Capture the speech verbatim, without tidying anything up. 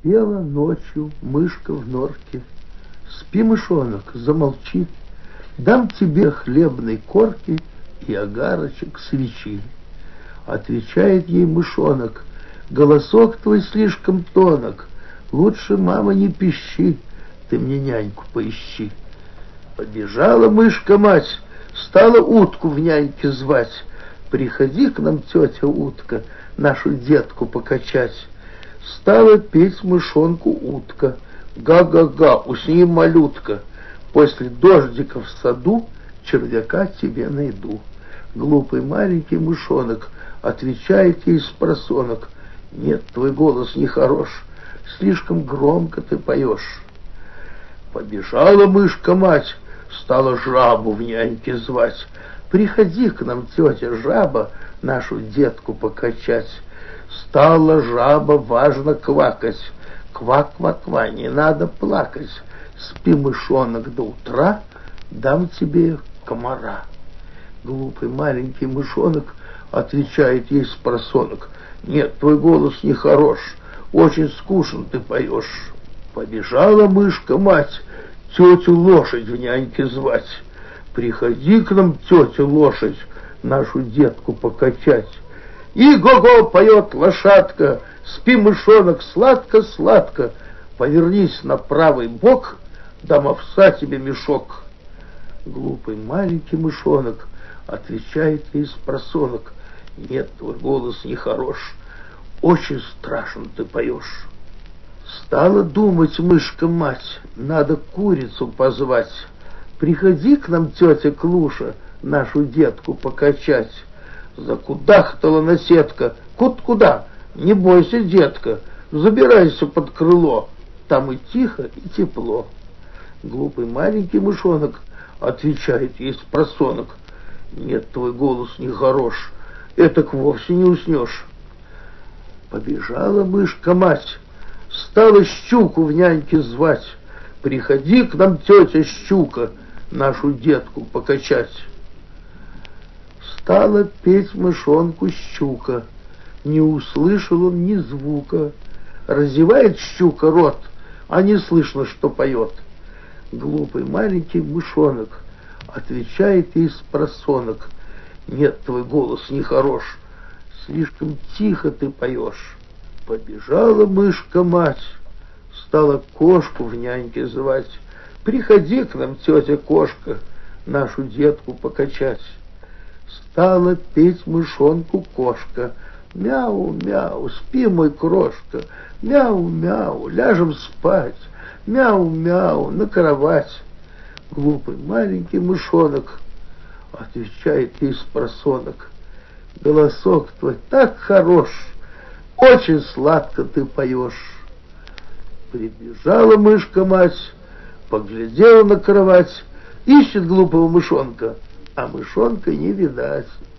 Пела ночью мышка в норке. Спи, мышонок, замолчи. Дам тебе хлебной корки и огарочек свечи. Отвечает ей мышонок: голосок твой слишком тонок, лучше, мама, не пищи, ты мне няньку поищи. Побежала мышка-мать, стала утку в няньке звать. Приходи к нам, тетя утка, нашу детку покачать. Стала петь мышонку утка: га-га-га, усни, малютка, после дождика в саду червяка тебе найду. Глупый маленький мышонок отвечает ей спросонок: нет, твой голос нехорош, слишком громко ты поешь. Побежала мышка-мать, стала жабу в няньке звать. Приходи к нам, тетя жаба, нашу детку покачать. Стала жаба важно квакать: ква-ква-ква, не надо плакать. Спи, мышонок, до утра, дам тебе комара. Глупый маленький мышонок отвечает ей спросонок: нет, твой голос нехорош, очень скучно ты поешь. Побежала мышка-мать тетю лошадь в няньке звать. Приходи к нам, тетя лошадь, нашу детку покачать. И го-го поет лошадка: спи, мышонок, сладко-сладко, повернись на правый бок, дам овса тебе мешок. Глупый маленький мышонок отвечает ей спросонок: нет, твой голос нехорош, очень страшно ты поешь. Стала думать мышка-мать: надо курицу позвать. Приходи к нам, тетя Клуша, нашу детку покачать. Закудахтала наседка: кут-куда? Не бойся, детка, забирайся под крыло, там и тихо, и тепло. Глупый маленький мышонок отвечает ей спросонок: нет, твой голос нехорош, этак вовсе не уснешь. Побежала мышка-мать, стала щуку в няньке звать. Приходи к нам, тетя щука, нашу детку покачать. Стала петь мышонку щука, не услышал он ни звука. Разевает щука рот, а не слышно, что поет. Глупый маленький мышонок отвечает ей спросонок: нет, твой голос нехорош, слишком тихо ты поешь. Побежала мышка-мать, стала кошку в няньке звать. Приходи к нам, тетя кошка, нашу детку покачать. Стала петь мышонку кошка: мяу-мяу, спи, мой крошка, мяу-мяу, ляжем спать, мяу-мяу, на кровать. Глупый маленький мышонок отвечает ей спросонок: голосок твой так хорош, очень сладко ты поешь. Прибежала мышка-мать, поглядела на кровать, ищет глупого мышонка, а мышонка не видать.